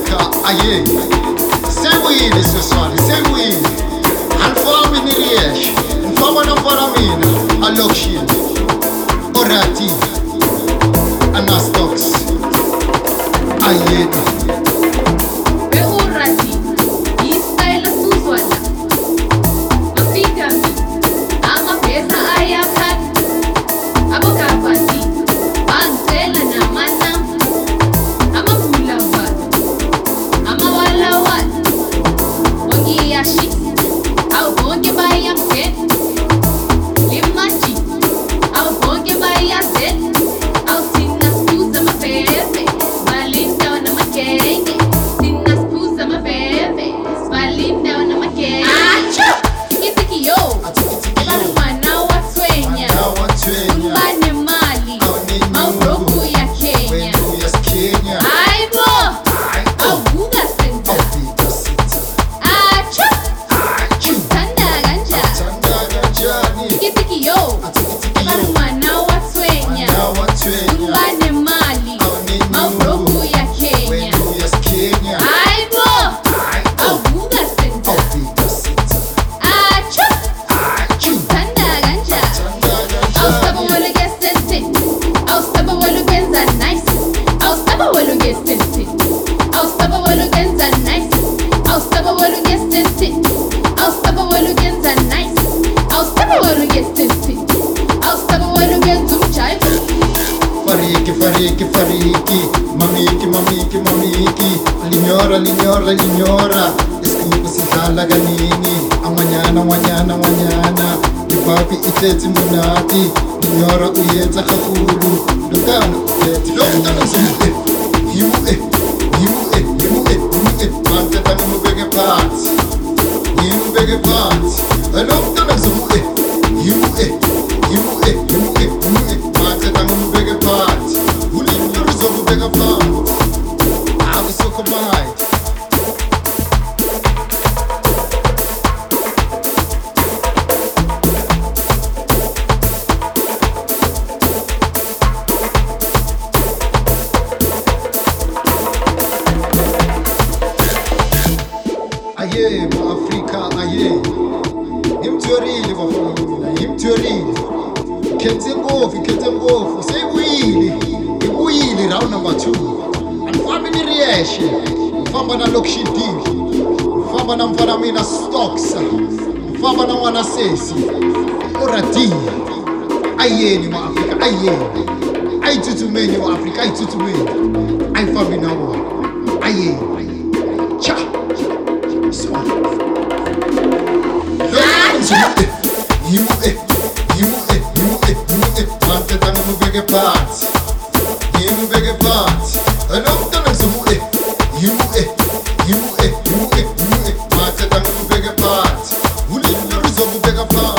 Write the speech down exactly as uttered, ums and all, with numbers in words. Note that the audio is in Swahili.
Afrika aye sewile seswali sewile anfambi niriesh mfama na faramina alokshini orati anastox ayena Beurati, istayla suzwala. Mafikami, ama pesa ayakan. Abo kapati, bangtela na manam. Ama pulawan, ama walawan. Bongi yashi, au bongi bayam ken. Limachi, au bongi bayazen. Au sinas pusa mapebe, balinda na makenge. Sinas pusa mapebe, balinda na makenge. Acha! Tikitiki yo, barumana watwenya. Umbane mali, au roku ya Kenya. Aibo, au buga senta. Acha! Tanda ganja. Tikitiki yo, barumana watwenya. Umbane mali, au roku ya Kenya. Aibo, au buga senta. Acha! Tanda ganja. Au staba walu get sente. Au staba walu genza nice. Au staba walu get sente. Au staba walu genza nice. Au staba walu get sente. Au staba walu genza nice. Au staba walu get sente. Au staba walu genza mchai. Fariki, fariki, fariki, mamiki, mamiki, mamiki, linyora, linyora, linyora, iskupu sihlala kanini, amanyana, amanyana, amanyana, ipapi ithetsi munati, linyora uyenza kakhulu, lokana uthethi, lokana zimu eh, yimu eh, yimu eh, yimu eh, yimu eh, manteta nimubeke phansi, nimubeke phansi, lokana zimu eh, yimu eh, yimu eh, yimu eh, yimu eh, manteta nimubeke phansi, ulinyora uzokubeka phansi, akusokomayi. Aye, ma-Afrika, aye. Imthorile bafana mina, imthorile. Khethe ngofu, khethe ngofu. Seyibuyile, ibuyile round number two. Anifambi niriyeshe, mfamba na Lokshi D, mfamba na mfana mina Stocks, mfamba na mwana Sesi, Orati. Ayeni ma-Afrika, ayeni. Ayithuthumeni ma-Afrika, ayithuthumeni. Ayifambi nawo, ayeni. Cha. Swat. Yimu eh, yimu eh, yimu eh, yimu eh, manteta nimubeke phansi, nimubeke phansi, lokana zimu eh, yimu eh, yimu eh, yimu eh, yimu eh, manteta nimubeke phansi, ulinyora uzokubeka phansi.